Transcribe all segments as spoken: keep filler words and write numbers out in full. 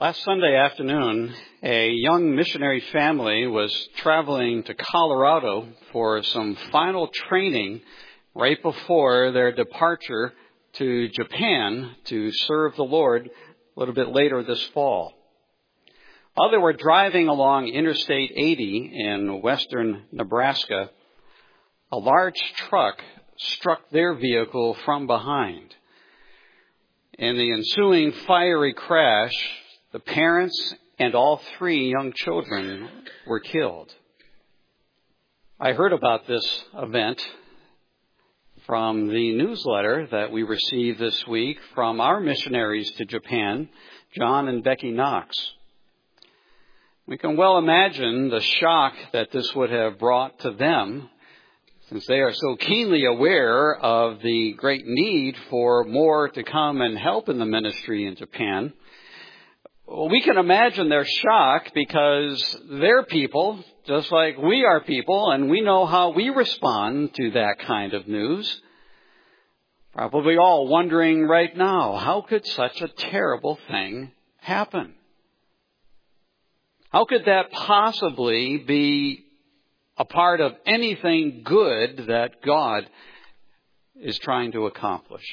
Last Sunday afternoon, a young missionary family was traveling to Colorado for some final training right before their departure to Japan to serve the Lord a little bit later this fall. While they were driving along Interstate eighty in western Nebraska, a large truck struck their vehicle from behind. In the ensuing fiery crash, the parents and all three young children were killed. I heard about this event from the newsletter that we received this week from our missionaries to Japan, John and Becky Knox. We can well imagine the shock that this would have brought to them, since they are so keenly aware of the great need for more to come and help in the ministry in Japan. Well, we can imagine their shock because they're people, just like we are people, and we know how we respond to that kind of news. Probably all wondering right now, how could such a terrible thing happen? How could that possibly be a part of anything good that God is trying to accomplish?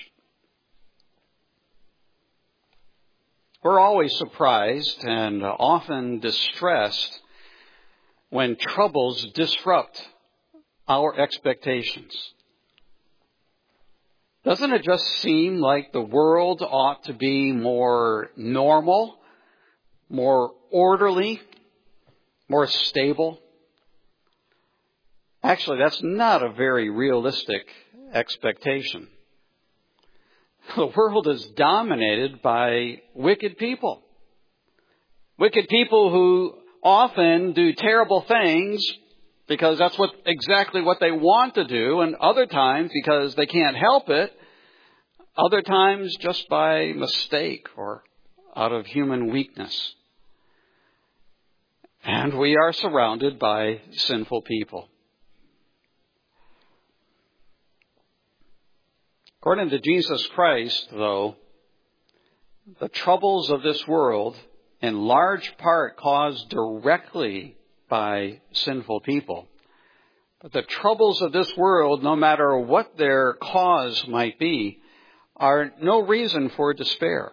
We're always surprised and often distressed when troubles disrupt our expectations. Doesn't it just seem like the world ought to be more normal, more orderly, more stable? Actually, that's not a very realistic expectation. The world is dominated by wicked people. Wicked people who often do terrible things because that's what exactly what they want to do, and other times because they can't help it, other times just by mistake or out of human weakness. And we are surrounded by sinful people. According to Jesus Christ, though, the troubles of this world in large part caused directly by sinful people. But the troubles of this world, no matter what their cause might be, are no reason for despair.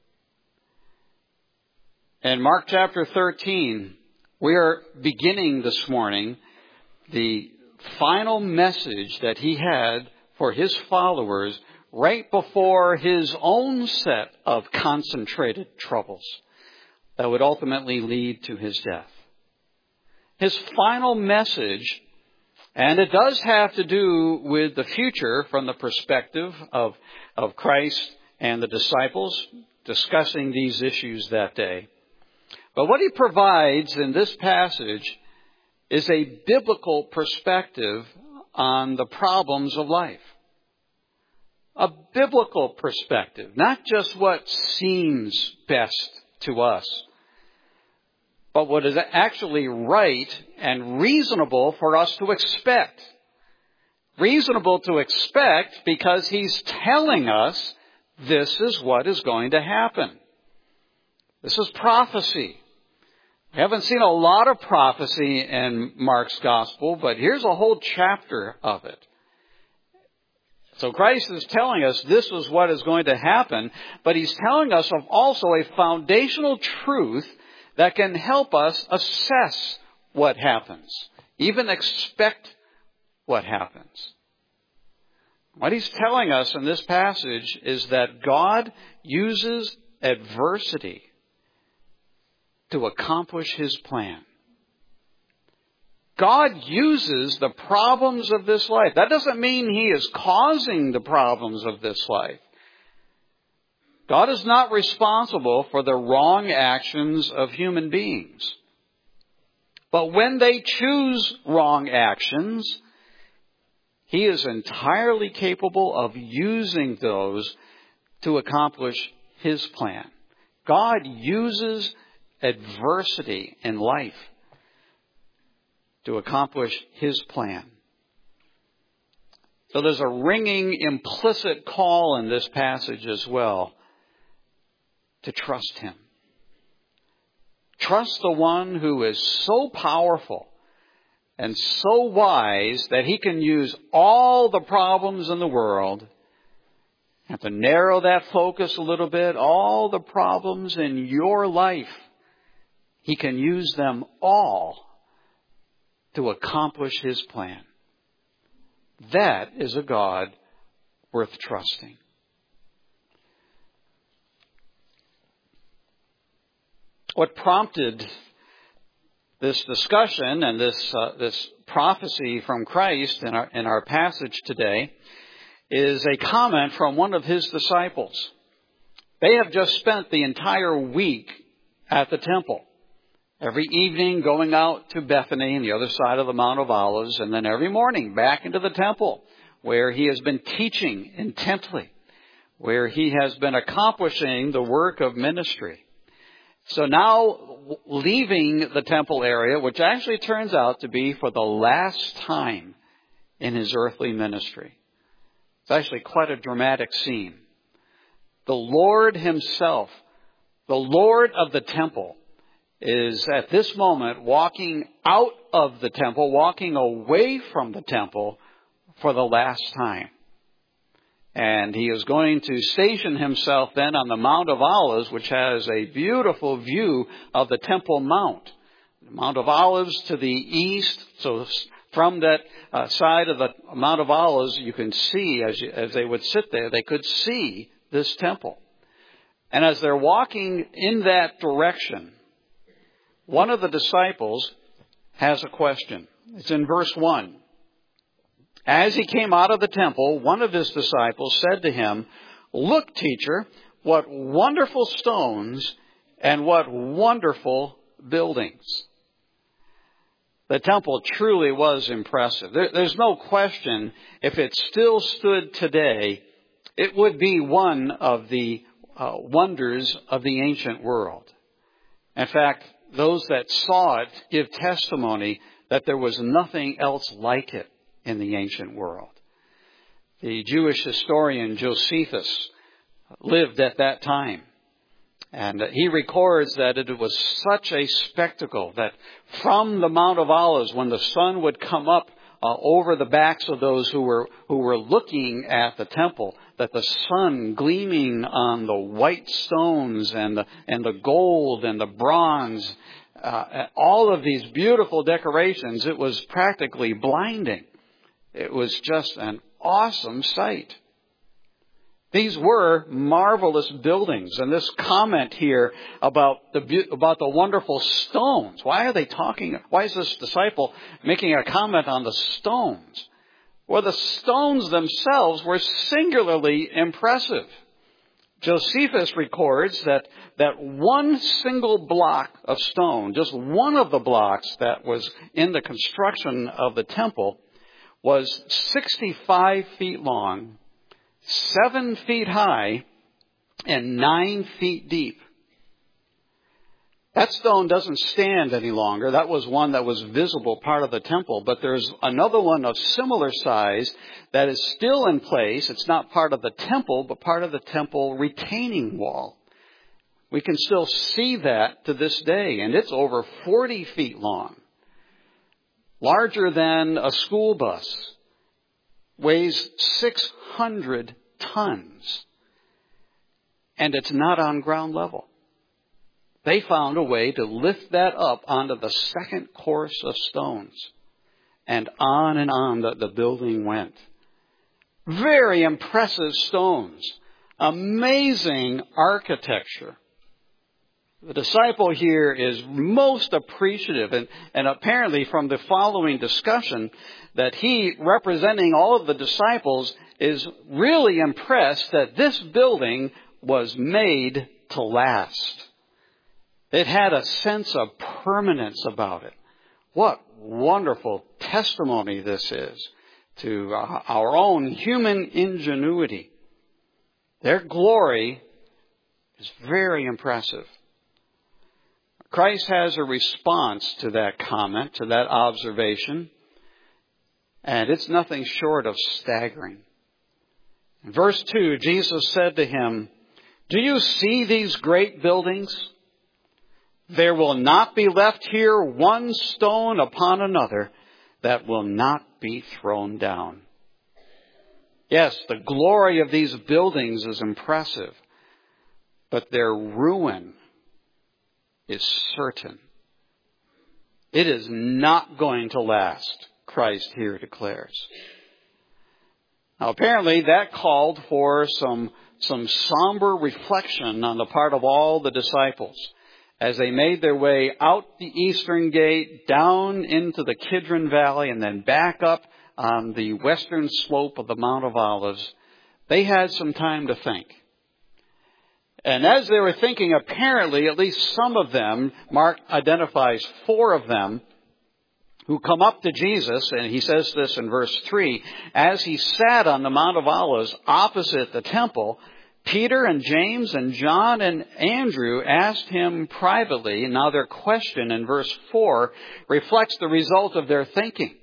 In Mark chapter thirteen, we are beginning this morning the final message that he had for his followers right before his own set of concentrated troubles that would ultimately lead to his death. His final message, and it does have to do with the future from the perspective of, of Christ and the disciples discussing these issues that day. But what he provides in this passage is a biblical perspective on the problems of life. A biblical perspective, not just what seems best to us, but what is actually right and reasonable for us to expect. Reasonable to expect because he's telling us this is what is going to happen. This is prophecy. We haven't seen a lot of prophecy in Mark's gospel, but here's a whole chapter of it. So Christ is telling us this is what is going to happen, but he's telling us of also a foundational truth that can help us assess what happens, even expect what happens. What he's telling us in this passage is that God uses adversity to accomplish his plan. God uses the problems of this life. That doesn't mean he is causing the problems of this life. God is not responsible for the wrong actions of human beings. But when they choose wrong actions, he is entirely capable of using those to accomplish his plan. God uses adversity in life to accomplish his plan. So there's a ringing implicit call in this passage as well to trust him. Trust the one who is so powerful and so wise that he can use all the problems in the world. Have to narrow that focus a little bit. All the problems in your life, he can use them all to accomplish his plan. That is a God worth trusting. What prompted this discussion and this uh, this prophecy from Christ in our in our passage today is a comment from one of his disciples. They have just spent the entire week at the temple. Every evening going out to Bethany on the other side of the Mount of Olives, and then every morning back into the temple where he has been teaching intently, where he has been accomplishing the work of ministry. So now leaving the temple area, which actually turns out to be for the last time in his earthly ministry. It's actually quite a dramatic scene. The Lord himself, the Lord of the temple, is at this moment walking out of the temple, walking away from the temple for the last time. And he is going to station himself then on the Mount of Olives, which has a beautiful view of the Temple Mount. The Mount of Olives to the east. So from that uh, side of the Mount of Olives, you can see, as, you, as they would sit there, they could see this temple. And as they're walking in that direction, one of the disciples has a question. It's in verse one. As he came out of the temple, one of his disciples said to him, "Look, teacher, what wonderful stones and what wonderful buildings." The temple truly was impressive. There, there's no question, if it still stood today, it would be one of the uh, wonders of the ancient world. In fact, those that saw it give testimony that there was nothing else like it in the ancient world. The Jewish historian Josephus lived at that time. And he records that it was such a spectacle that from the Mount of Olives, when the sun would come up uh, over the backs of those who were who were looking at the temple, that the sun gleaming on the white stones and the and the gold and the bronze, uh, all of these beautiful decorations, it was practically blinding. It was just an awesome sight. These were marvelous buildings. And this comment here about the about the wonderful stones. Why are they talking? Why is this disciple making a comment on the stones? Well, the stones themselves were singularly impressive. Josephus records that, that one single block of stone, just one of the blocks that was in the construction of the temple, was sixty-five feet long, seven feet high, and nine feet deep. That stone doesn't stand any longer. That was one that was visible part of the temple. But there's another one of similar size that is still in place. It's not part of the temple, but part of the temple retaining wall. We can still see that to this day, and it's over forty feet long. Larger than a school bus, weighs six hundred tons, and it's not on ground level. They found a way to lift that up onto the second course of stones, and on and on the, the building went. Very impressive stones, amazing architecture. The disciple here is most appreciative, and, and apparently from the following discussion, that he, representing all of the disciples, is really impressed that this building was made to last. It had a sense of permanence about it. What wonderful testimony this is to our own human ingenuity. Their glory is very impressive. Christ has a response to that comment, to that observation, and it's nothing short of staggering. In verse two, Jesus said to him, "Do you see these great buildings? There will not be left here one stone upon another that will not be thrown down. Yes, the glory of these buildings is impressive, but their ruin is certain. It is not going to last, Christ here declares. Now, apparently that called for some, some somber reflection on the part of all the disciples as they made their way out the eastern gate, down into the Kidron Valley, and then back up on the western slope of the Mount of Olives. They had some time to think. And as they were thinking, apparently, at least some of them, Mark identifies four of them, who come up to Jesus, and he says this in verse three, as he sat on the Mount of Olives opposite the temple, Peter and James and John and Andrew asked him privately. Now their question in verse four reflects the result of their thinking.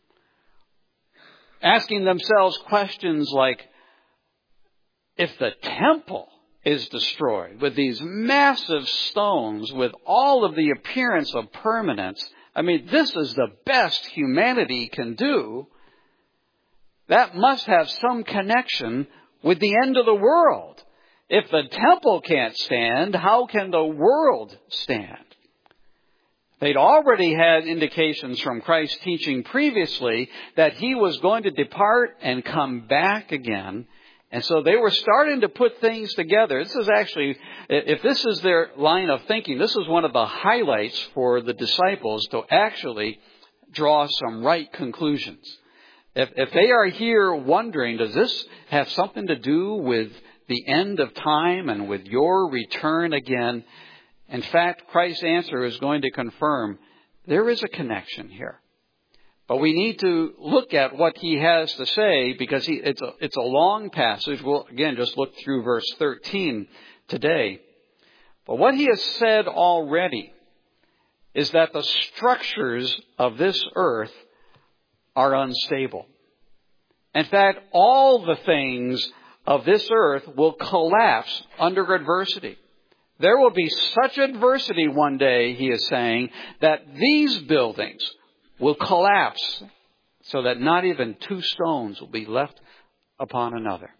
Asking themselves questions like, if the temple is destroyed with these massive stones, with all of the appearance of permanence, I mean, this is the best humanity can do. That must have some connection with the end of the world. If the temple can't stand, how can the world stand? They'd already had indications from Christ's teaching previously that he was going to depart and come back again. And so they were starting to put things together. This is actually, if this is their line of thinking, this is one of the highlights for the disciples to actually draw some right conclusions. If, if they are here wondering, does this have something to do with the end of time and with your return again? In fact, Christ's answer is going to confirm there is a connection here. But we need to look at what he has to say because he, it's, a, it's a long passage. We'll, again, just look through verse thirteen today. But what he has said already is that the structures of this earth are unstable. In fact, all the things of this earth will collapse under adversity. There will be such adversity one day, he is saying, that these buildings will collapse so that not even two stones will be left upon another.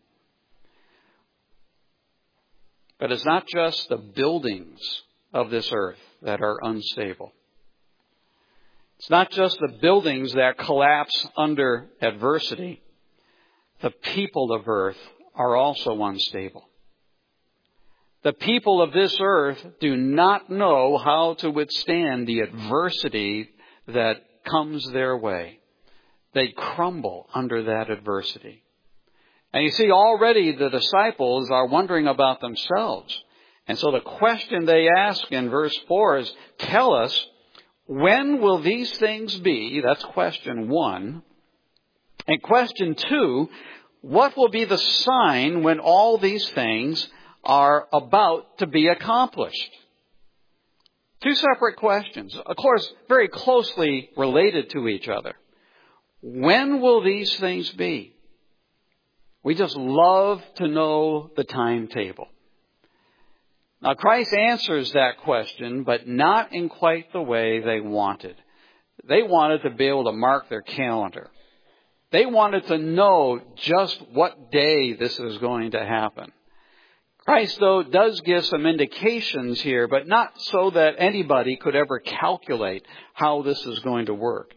But it's not just the buildings of this earth that are unstable. It's not just the buildings that collapse under adversity. The people of earth are also unstable. The people of this earth do not know how to withstand the adversity that comes their way. They crumble under that adversity. And you see, already the disciples are wondering about themselves. And so the question they ask in verse four is, tell us, when will these things be? That's question one. And question two, what will be the sign when all these things are about to be accomplished? Two separate questions, of course, very closely related to each other. When will these things be? We just love to know the timetable. Now, Christ answers that question, but not in quite the way they wanted. They wanted to be able to mark their calendar. They wanted to know just what day this is going to happen. Christ, though, does give some indications here, but not so that anybody could ever calculate how this is going to work.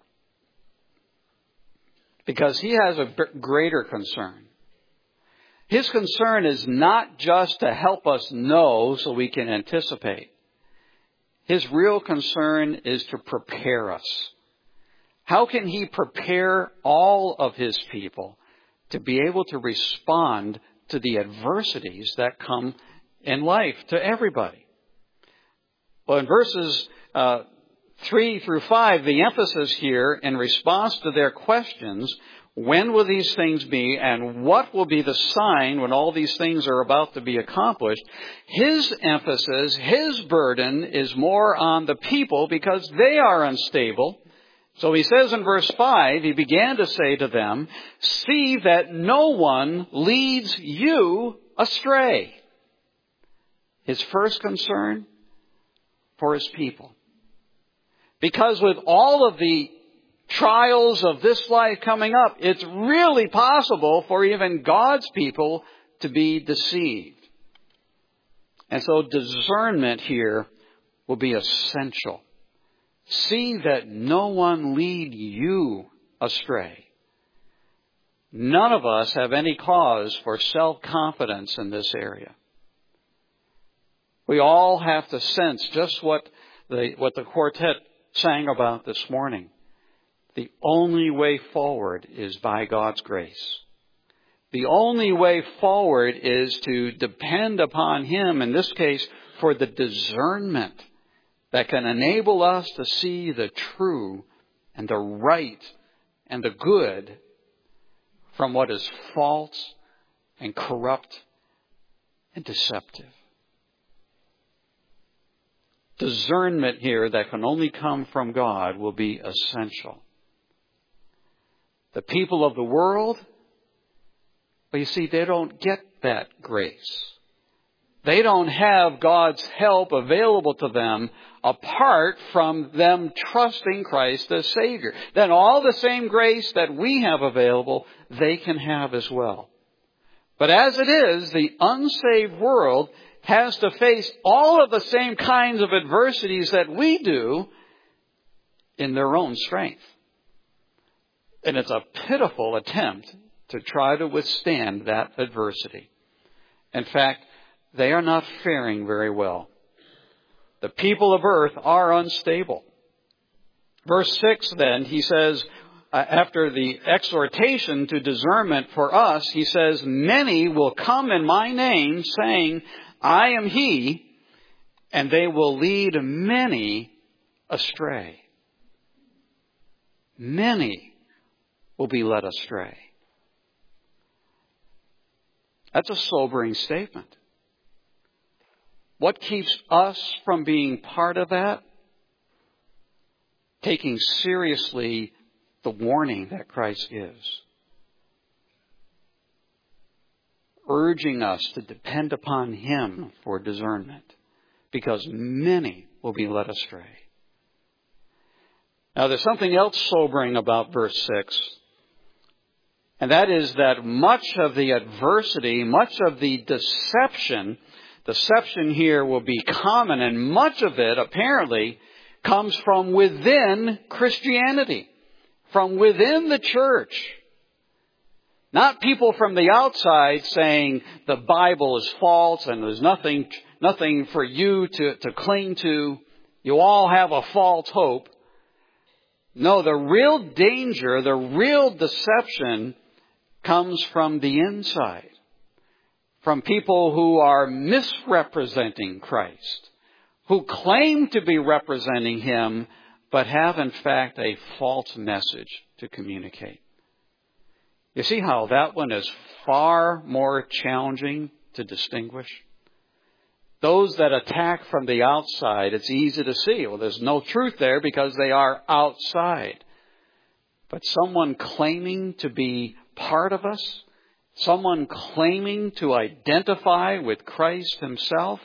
Because he has a greater concern. His concern is not just to help us know so we can anticipate. His real concern is to prepare us. How can he prepare all of his people to be able to respond to the adversities that come in life to everybody? Well, in verses uh, three through five, the emphasis here in response to their questions, when will these things be and what will be the sign when all these things are about to be accomplished? His emphasis, his burden is more on the people because they are unstable. So he says in verse five, he began to say to them, see that no one leads you astray. His first concern, for His people. Because with all of the trials of this life coming up, it's really possible for even God's people to be deceived. And so discernment here will be essential. See that no one lead you astray. None of us have any cause for self-confidence in this area. We all have to sense just what the, what the quartet sang about this morning. The only way forward is by God's grace. The only way forward is to depend upon Him, in this case, for the discernment that can enable us to see the true and the right and the good from what is false and corrupt and deceptive. Discernment here that can only come from God will be essential. The people of the world, well, you see, they don't get that grace. They don't have God's help available to them apart from them trusting Christ as Savior. Then all the same grace that we have available, they can have as well. But as it is, the unsaved world has to face all of the same kinds of adversities that we do in their own strength. And it's a pitiful attempt to try to withstand that adversity. In fact, they are not faring very well. The people of earth are unstable. Verse six then, he says, uh, after the exhortation to discernment for us, he says, many will come in my name saying, I am He, and they will lead many astray. Many will be led astray. That's a sobering statement. What keeps us from being part of that? Taking seriously the warning that Christ gives. Urging us to depend upon Him for discernment. Because many will be led astray. Now there's something else sobering about verse six. And that is that much of the adversity, much of the deception, deception here will be common, and much of it apparently comes from within Christianity, from within the church. Not people from the outside saying the Bible is false and there's nothing, nothing for you to, to cling to. You all have a false hope. No, the real danger, the real deception comes from the inside. From people who are misrepresenting Christ, who claim to be representing Him, but have in fact a false message to communicate. You see how that one is far more challenging to distinguish? Those that attack from the outside, it's easy to see. Well, there's no truth there because they are outside. But someone claiming to be part of us, someone claiming to identify with Christ Himself,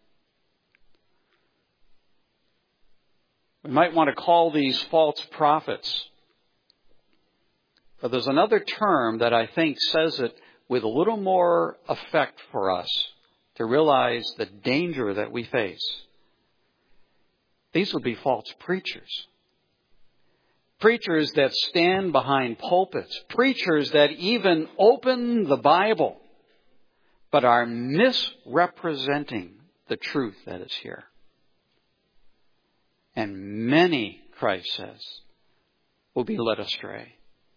we might want to call these false prophets. But there's another term that I think says it with a little more effect for us to realize the danger that we face. These would be false preachers. Preachers that stand behind pulpits. Preachers that even open the Bible, but are misrepresenting the truth that is here. And many, Christ says, will be led astray.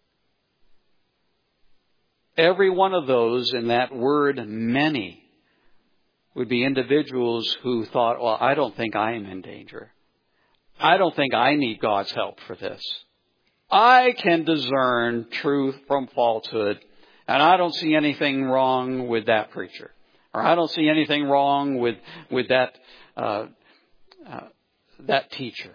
Every one of those in that word, many, would be individuals who thought, well, I don't think I am in danger. I don't think I need God's help for this. I can discern truth from falsehood, and I don't see anything wrong with that preacher. Or I don't see anything wrong with, with that, uh, uh, that teacher.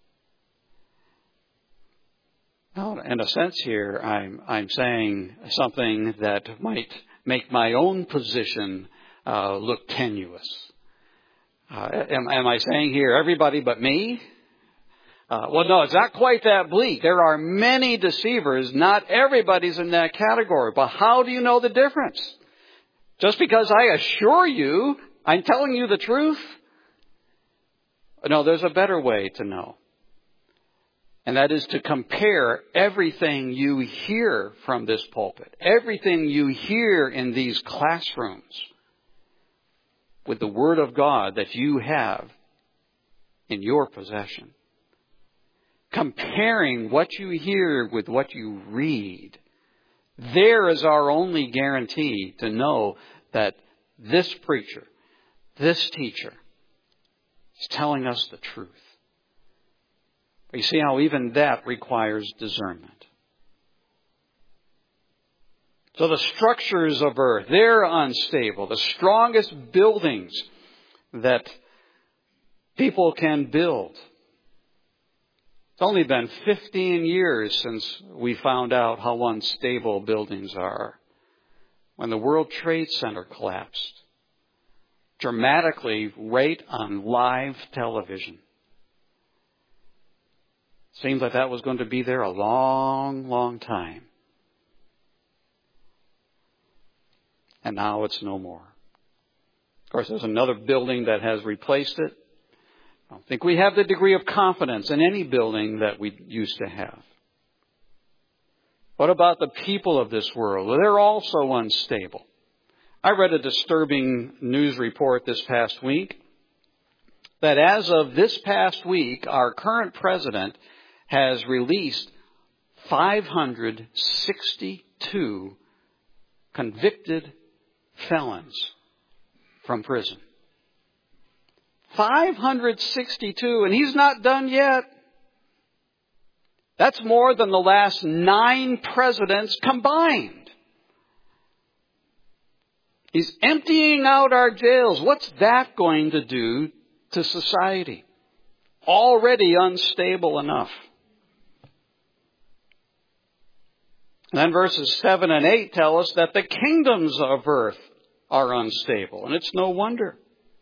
Now, in a sense here, I'm, I'm saying something that might make my own position uh, look tenuous. Uh, am, am I saying here everybody but me? Uh, well, no, it's not quite that bleak. There are many deceivers. Not everybody's in that category. But how do you know the difference? Just because I assure you I'm telling you the truth? No, there's a better way to know. And that is to compare everything you hear from this pulpit, everything you hear in these classrooms, with the Word of God that you have in your possession. Comparing what you hear with what you read. There is our only guarantee to know that this preacher, this teacher, is telling us the truth. You see how even that requires discernment. So the structures of earth, they're unstable. The strongest buildings that people can build. It's only been fifteen years since we found out how unstable buildings are. When the World Trade Center collapsed. Dramatically right on live television. Seems like that was going to be there a long, long time. And now it's no more. Of course, there's another building that has replaced it. I don't think we have the degree of confidence in any building that we used to have. What about the people of this world? Well, they're also unstable. I read a disturbing news report this past week that as of this past week, our current president has released five hundred sixty-two convicted felons from prison. five hundred sixty-two, and he's not done yet. That's more than the last nine presidents combined. He's emptying out our jails. What's that going to do to society? Already unstable enough. And then verses seven and eight tell us that the kingdoms of earth are unstable. And it's no wonder.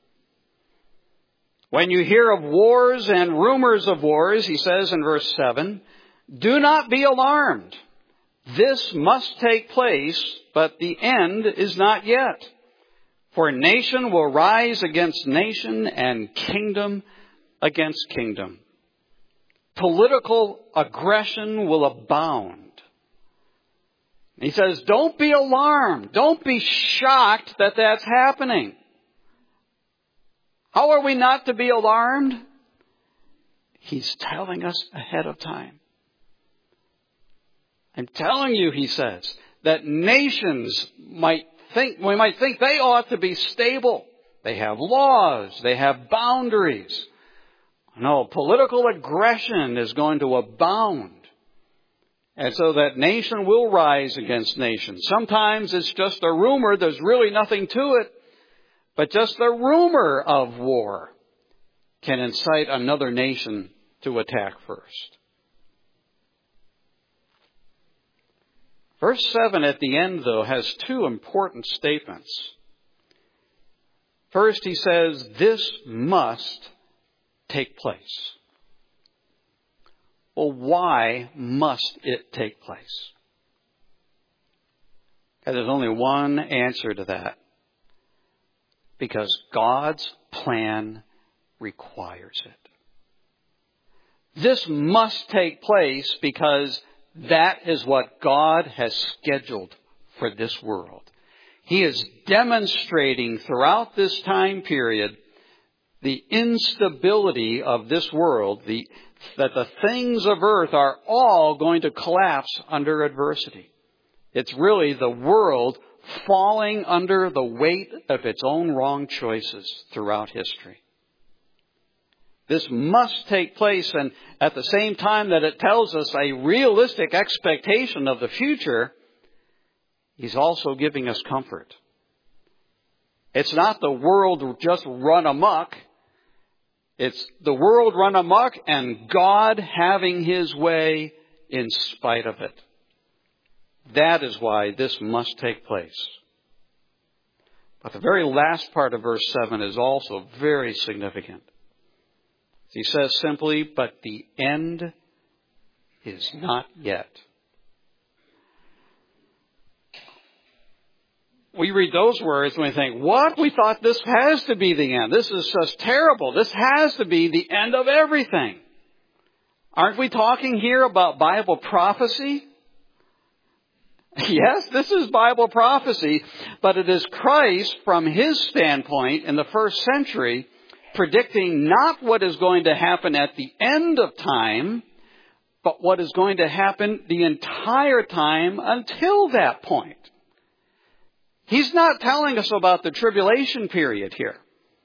When you hear of wars and rumors of wars, he says in verse seven, do not be alarmed. This must take place, but the end is not yet. For nation will rise against nation and kingdom against kingdom. Political aggression will abound. He says, don't be alarmed. Don't be shocked that that's happening. How are we not to be alarmed? He's telling us ahead of time. I'm telling you, he says, that nations might think, we might think they ought to be stable. They have laws. They have boundaries. No, political aggression is going to abound. And so that nation will rise against nation. Sometimes it's just a rumor. There's really nothing to it. But just the rumor of war can incite another nation to attack first. Verse seven at the end, though, has two important statements. First, he says, this must take place. Well, why must it take place? And there's only one answer to that. Because God's plan requires it. This must take place because that is what God has scheduled for this world. He is demonstrating throughout this time period the instability of this world, the, that the things of earth are all going to collapse under adversity. It's really the world falling under the weight of its own wrong choices throughout history. This must take place, and at the same time that it tells us a realistic expectation of the future, he's also giving us comfort. It's not the world just run amok. It's the world run amok and God having his way in spite of it. That is why this must take place. But the very last part of verse seven is also very significant. He says simply, but the end is not yet. We read those words and we think, what? We thought this has to be the end. This is just terrible. This has to be the end of everything. Aren't we talking here about Bible prophecy? Yes, this is Bible prophecy, but it is Christ from his standpoint in the first century predicting not what is going to happen at the end of time, but what is going to happen the entire time until that point. He's not telling us about the tribulation period here.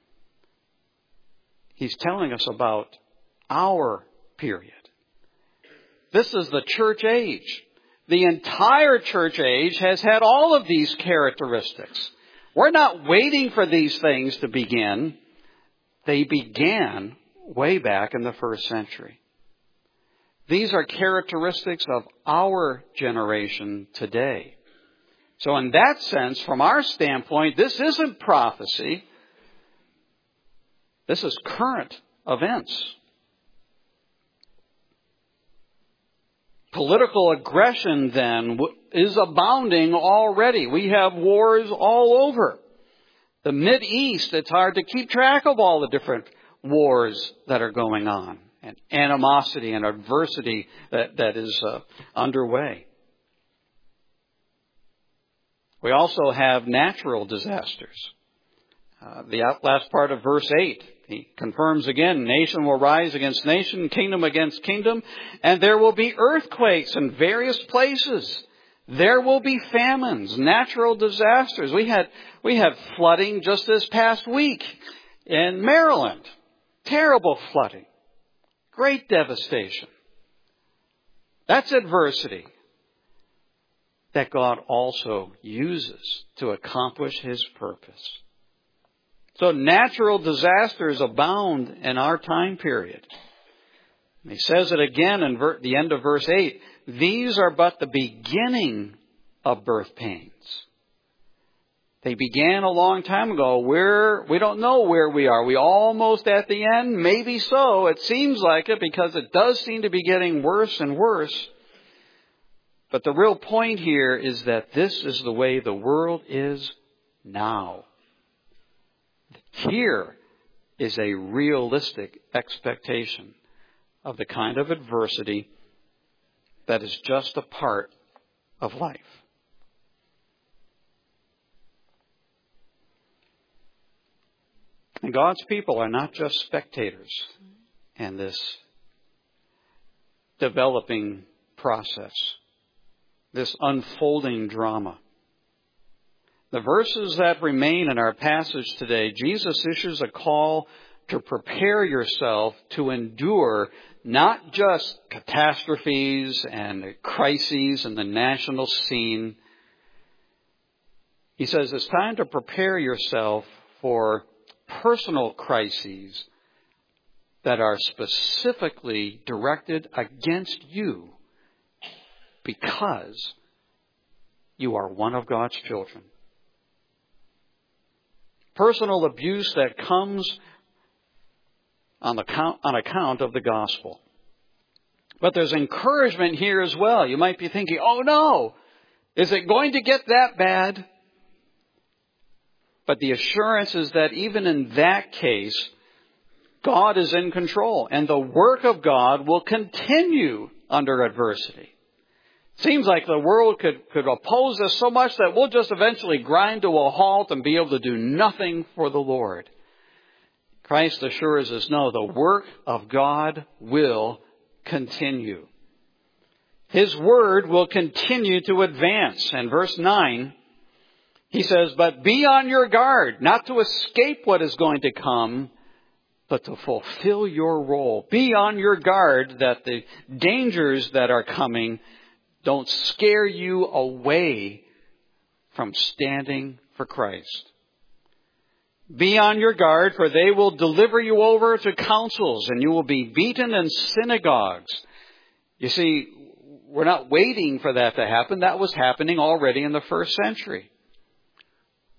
He's telling us about our period. This is the church age. The entire church age has had all of these characteristics. We're not waiting for these things to begin. They began way back in the first century. These are characteristics of our generation today. So in that sense, from our standpoint, this isn't prophecy. This is current events. Political aggression, then, is abounding already. We have wars all over. The Mideast, it's hard to keep track of all the different wars that are going on, and animosity and adversity that, that is uh, underway. We also have natural disasters. Uh, the last part of verse eight, he confirms again, nation will rise against nation, kingdom against kingdom, and there will be earthquakes in various places. There will be famines, natural disasters. We had, we had flooding just this past week in Maryland. Terrible flooding. Great devastation. That's adversity that God also uses to accomplish his purpose. So natural disasters abound in our time period. He says it again in ver- the end of verse eight. These are but the beginning of birth pains. They began a long time ago. We're, we don't know where we are. We almost at the end? Maybe so. It seems like it because it does seem to be getting worse and worse. But the real point here is that this is the way the world is now. Here is a realistic expectation of the kind of adversity that is just a part of life. And God's people are not just spectators in this developing process, this unfolding drama. The verses that remain in our passage today, Jesus issues a call to prepare yourself to endure not just catastrophes and crises in the national scene. He says it's time to prepare yourself for personal crises that are specifically directed against you because you are one of God's children. Personal abuse that comes on account, on account of the gospel. But there's encouragement here as well. You might be thinking, oh no, is it going to get that bad? But the assurance is that even in that case, God is in control and the work of God will continue under adversity. Seems like the world could, could oppose us so much that we'll just eventually grind to a halt and be able to do nothing for the Lord. Christ assures us, no, the work of God will continue. His word will continue to advance. And verse nine, he says, but be on your guard, not to escape what is going to come, but to fulfill your role. Be on your guard that the dangers that are coming don't scare you away from standing for Christ. Be on your guard, for they will deliver you over to councils, and you will be beaten in synagogues. You see, we're not waiting for that to happen. That was happening already in the first century.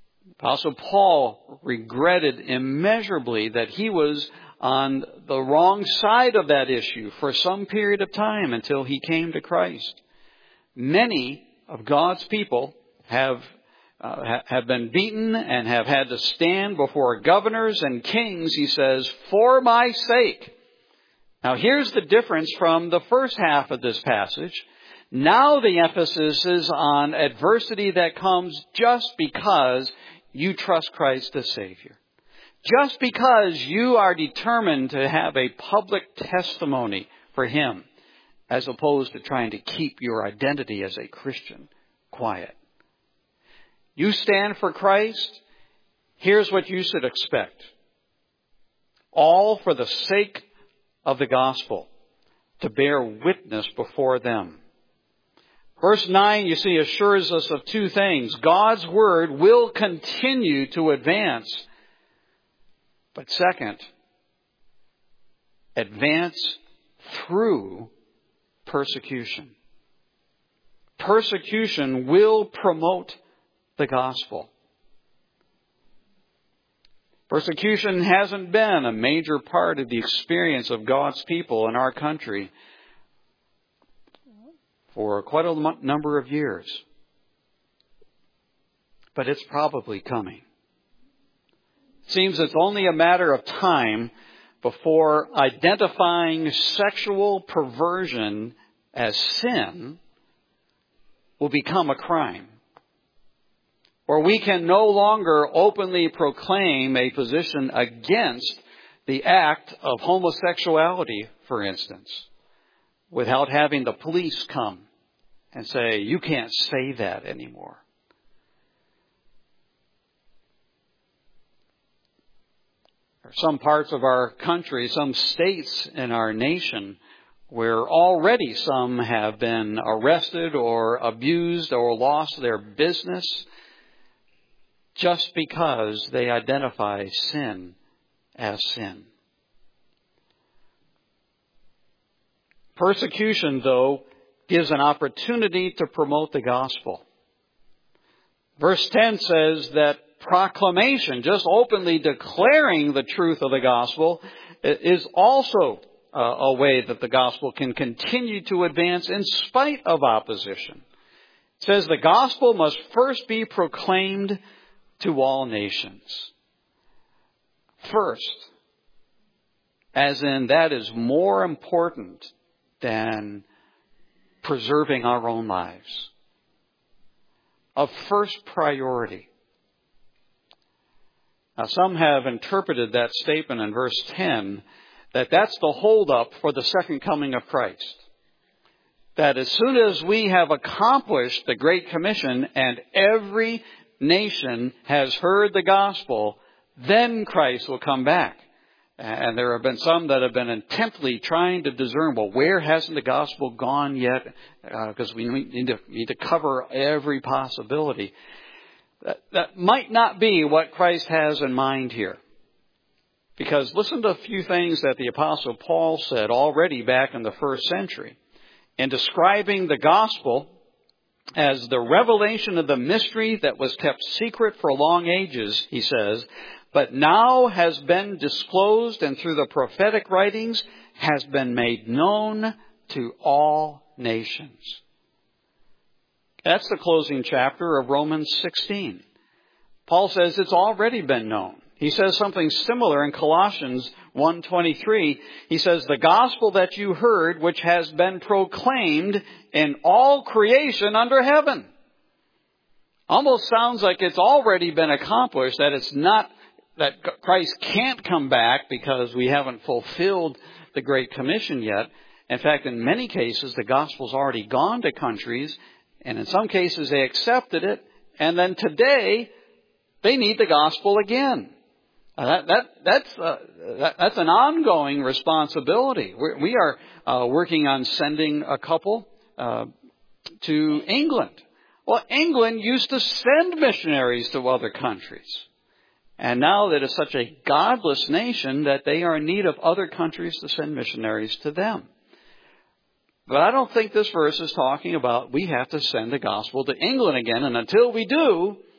Apostle Paul regretted immeasurably that he was on the wrong side of that issue for some period of time until he came to Christ. Many of God's people have uh, have been beaten and have had to stand before governors and kings, he says, for my sake. Now here's the difference from the first half of this passage. Now the emphasis is on adversity that comes just because you trust Christ as Savior. Just because you are determined to have a public testimony for Him, as opposed to trying to keep your identity as a Christian quiet. You stand for Christ, here's what you should expect. All for the sake of the gospel, to bear witness before them. Verse nine, you see, assures us of two things. God's word will continue to advance. But second, advance through persecution. Persecution will promote the gospel. Persecution hasn't been a major part of the experience of God's people in our country for quite a number of years. But it's probably coming. It seems it's only a matter of time before identifying sexual perversion as sin will become a crime. Or we can no longer openly proclaim a position against the act of homosexuality, for instance, without having the police come and say, you can't say that anymore. There are some parts of our country, some states in our nation, where already some have been arrested or abused or lost their business just because they identify sin as sin. Persecution, though, gives an opportunity to promote the gospel. Verse ten says that proclamation, just openly declaring the truth of the gospel, is also a way that the gospel can continue to advance in spite of opposition. It says the gospel must first be proclaimed to all nations. First, as in that is more important than preserving our own lives. Of first priority. Now, some have interpreted that statement in verse ten that that's the holdup for the second coming of Christ. That as soon as we have accomplished the Great Commission and every nation has heard the gospel, then Christ will come back. And there have been some that have been intently trying to discern, well, where hasn't the gospel gone yet? Because uh, we need to, need to cover every possibility. That, that might not be what Christ has in mind here. Because listen to a few things that the Apostle Paul said already back in the first century. In describing the gospel as the revelation of the mystery that was kept secret for long ages, he says, but now has been disclosed and through the prophetic writings has been made known to all nations. That's the closing chapter of Romans sixteen. Paul says it's already been known. He says something similar in Colossians one twenty-three. He says, the gospel that you heard, which has been proclaimed in all creation under heaven. Almost sounds like it's already been accomplished, that it's not, that Christ can't come back because we haven't fulfilled the Great Commission yet. In fact, in many cases, the gospel's already gone to countries, and in some cases they accepted it, and then today they need the gospel again. Uh, that, that, that's, uh, that, that's an ongoing responsibility. We're, we are uh, working on sending a couple uh, to England. Well, England used to send missionaries to other countries. And now that it's such a godless nation that they are in need of other countries to send missionaries to them. But I don't think this verse is talking about we have to send the gospel to England again. And until we do,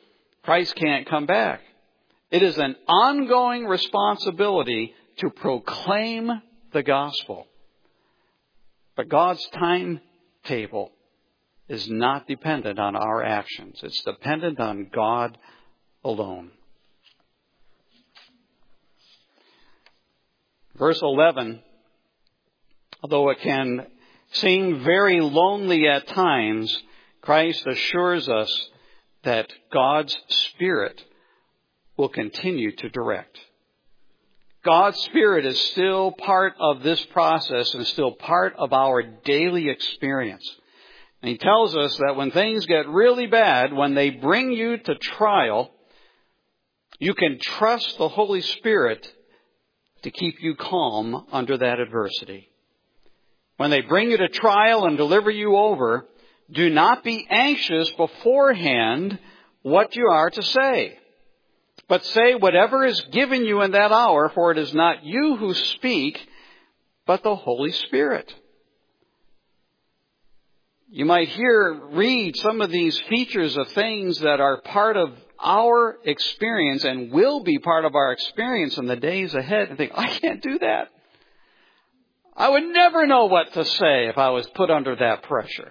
Christ can't come back. It is an ongoing responsibility to proclaim the gospel. But God's timetable is not dependent on our actions. It's dependent on God alone. Verse eleven, although it can seem very lonely at times, Christ assures us that God's Spirit will continue to direct. God's Spirit is still part of this process and still part of our daily experience. And He tells us that when things get really bad, when they bring you to trial, you can trust the Holy Spirit to keep you calm under that adversity. When they bring you to trial and deliver you over, do not be anxious beforehand what you are to say. But say whatever is given you in that hour, for it is not you who speak, but the Holy Spirit. You might hear, read some of these features of things that are part of our experience and will be part of our experience in the days ahead and think, I can't do that. I would never know what to say if I was put under that pressure.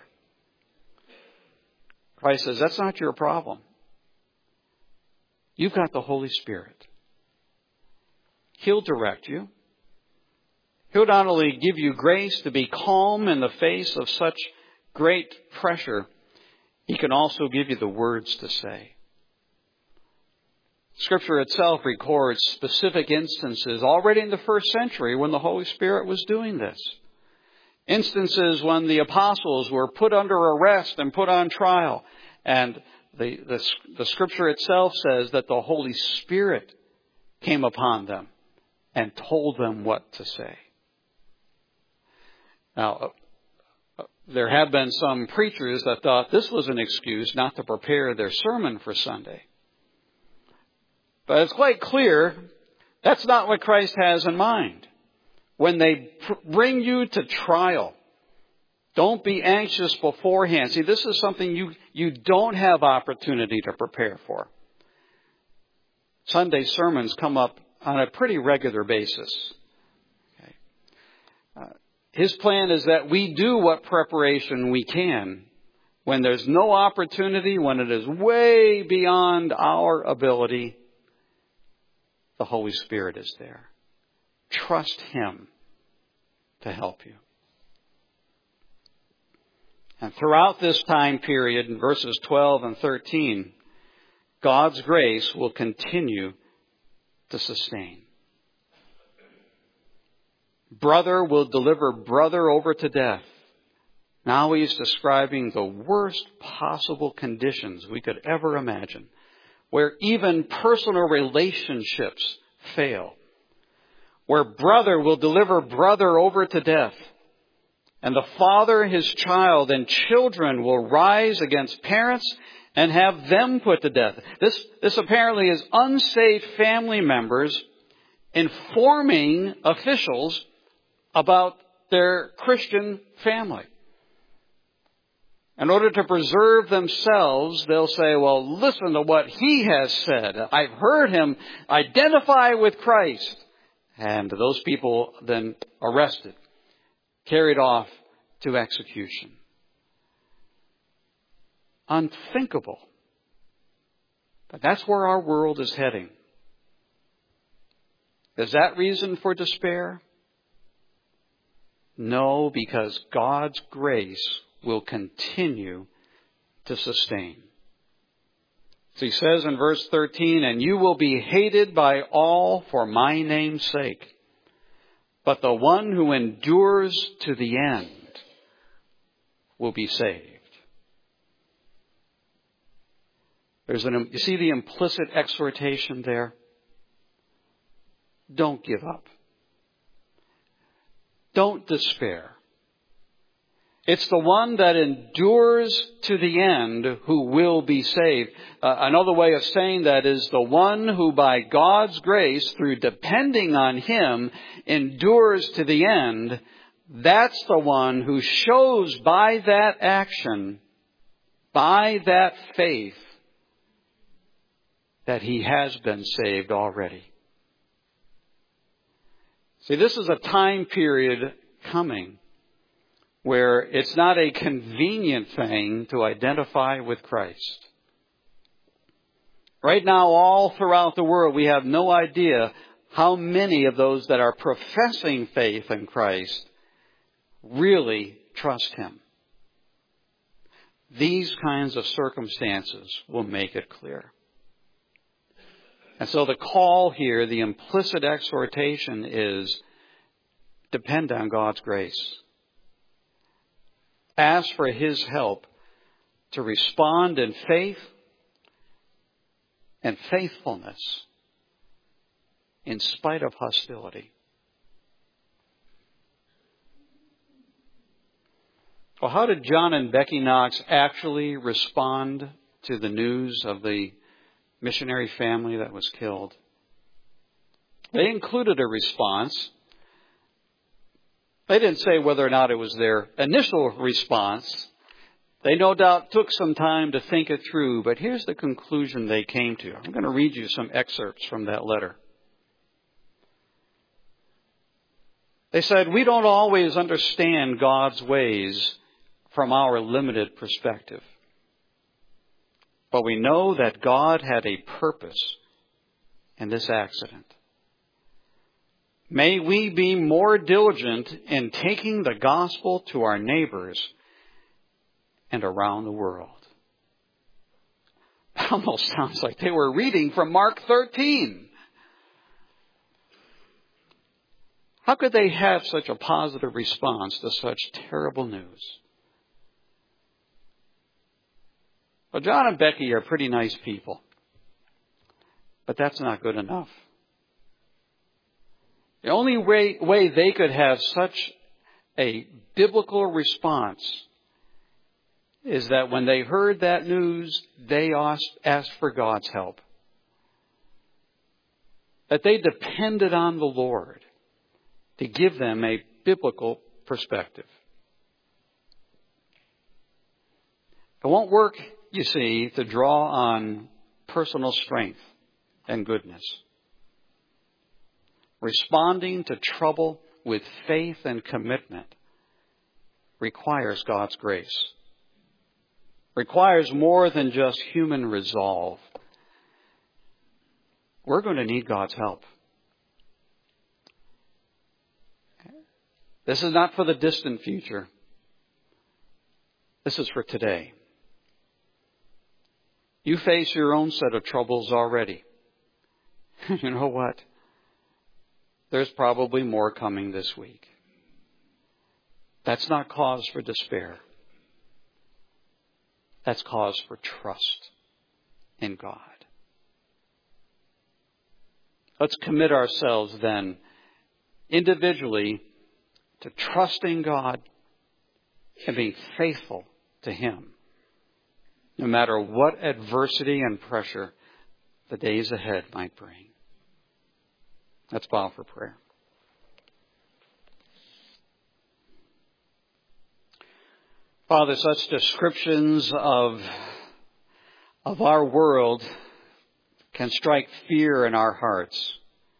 Christ says, that's not your problem. You've got the Holy Spirit. He'll direct you. He'll not only give you grace to be calm in the face of such great pressure, He can also give you the words to say. Scripture itself records specific instances already in the first century when the Holy Spirit was doing this. Instances when the apostles were put under arrest and put on trial. And the, the, the Scripture itself says that the Holy Spirit came upon them and told them what to say. Now, uh, there have been some preachers that thought this was an excuse not to prepare their sermon for Sunday. But it's quite clear that's not what Christ has in mind. When they pr- bring you to trial, don't be anxious beforehand. See, this is something you, you don't have opportunity to prepare for. Sunday sermons come up on a pretty regular basis. Okay. Uh, his plan is that we do what preparation we can. When there's no opportunity, when it is way beyond our ability, the Holy Spirit is there. Trust Him to help you. And throughout this time period, in verses twelve and thirteen, God's grace will continue to sustain. Brother will deliver brother over to death. Now He's describing the worst possible conditions we could ever imagine, where even personal relationships fail, where brother will deliver brother over to death, and the father, his child, and children will rise against parents and have them put to death. This, this apparently is unsaved family members informing officials about their Christian family. In order to preserve themselves, they'll say, well, listen to what he has said. I've heard him identify with Christ. And those people then arrested, carried off to execution. Unthinkable. But that's where our world is heading. Is that reason for despair? No, because God's grace will continue to sustain. So He says in verse thirteen, and you will be hated by all for my name's sake, but the one who endures to the end will be saved. There's an, you see the implicit exhortation there? Don't give up. Don't despair. It's the one that endures to the end who will be saved. Uh, another way of saying that is the one who by God's grace, through depending on Him, endures to the end. That's the one who shows by that action, by that faith, that he has been saved already. See, this is a time period coming where it's not a convenient thing to identify with Christ. Right now, all throughout the world, we have no idea how many of those that are professing faith in Christ really trust Him. These kinds of circumstances will make it clear. And so the call here, the implicit exhortation is, depend on God's grace. Ask for His help to respond in faith and faithfulness in spite of hostility. Well, how did John and Becky Knox actually respond to the news of the missionary family that was killed? They included a response. They didn't say whether or not it was their initial response. They no doubt took some time to think it through, but here's the conclusion they came to. I'm going to read you some excerpts from that letter. They said, "We don't always understand God's ways from our limited perspective. But we know that God had a purpose in this accident. May we be more diligent in taking the gospel to our neighbors and around the world." It almost sounds like they were reading from Mark thirteen. How could they have such a positive response to such terrible news? Well, John and Becky are pretty nice people, but that's not good enough. The only way, way they could have such a biblical response is that when they heard that news, they asked for God's help. That they depended on the Lord to give them a biblical perspective. It won't work, you see, to draw on personal strength and goodness. Responding to trouble with faith and commitment requires God's grace. Requires more than just human resolve. We're going to need God's help. This is not for the distant future. This is for today. You face your own set of troubles already. You know what? There's probably more coming this week. That's not cause for despair. That's cause for trust in God. Let's commit ourselves then individually to trusting God and being faithful to Him, no matter what adversity and pressure the days ahead might bring. Let's bow for prayer. Father, such descriptions of, of our world can strike fear in our hearts.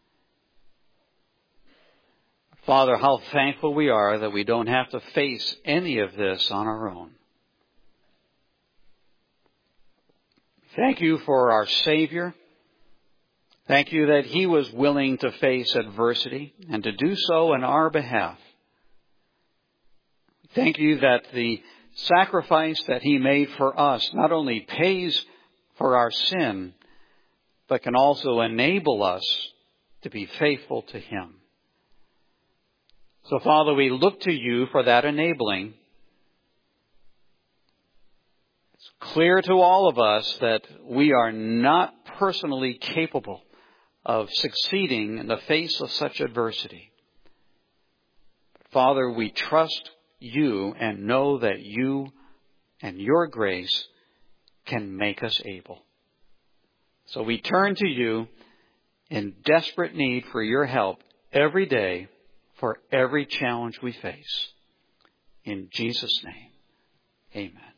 Father, how thankful we are that we don't have to face any of this on our own. Thank you for our Savior. Thank you that He was willing to face adversity and to do so on our behalf. Thank you that the sacrifice that He made for us not only pays for our sin, but can also enable us to be faithful to Him. So, Father, we look to You for that enabling. It's clear to all of us that we are not personally capable of succeeding in the face of such adversity. But Father, we trust You and know that You and Your grace can make us able. So we turn to You in desperate need for Your help every day for every challenge we face. In Jesus' name, amen.